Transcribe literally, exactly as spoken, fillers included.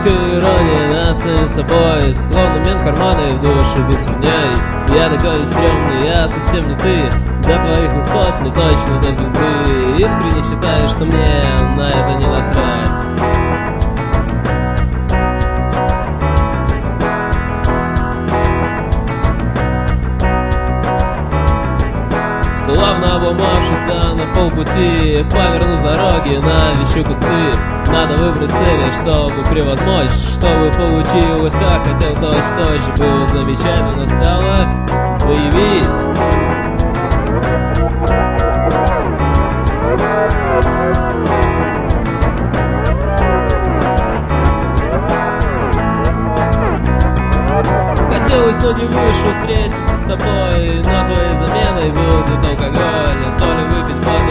горькая ирония над самим собой, словно мент карманы в душу без дней. Я такой стрёмный, я совсем не ты. До твоих высот мне точно до звезды. Искренне считаю, что мне на это не насрать. Словно обломавшись, да, на полпути поверну с дороги, навещу кусты. Надо выбрать цели, чтобы превозмочь, чтобы получилось, как хотел, точь-точь. Было замечательно, стало, заявись. Хотелось, но не вышло встретиться с тобой, но твоей заменой будет алкоголь. То ли выпить водку,